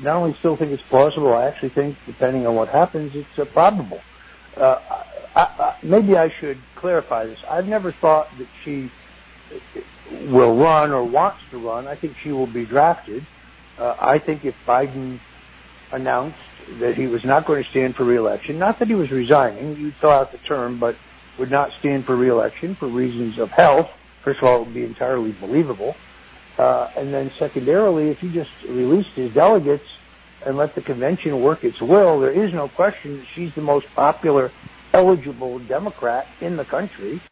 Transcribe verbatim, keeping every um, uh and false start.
not only still think it's plausible, I actually think, depending on what happens, it's uh, probable. Uh, I, I, maybe I should clarify this. I've never thought that she will run or wants to run. I think she will be drafted. Uh, I think if Biden announced that he was not going to stand for re-election, not that he was resigning, you'd fill out the term, but would not stand for re-election for reasons of health, first of all, it would be entirely believable. Uh, and then secondarily, if he just released his delegates and let the convention work its will, there is no question that she's the most popular, eligible Democrat in the country.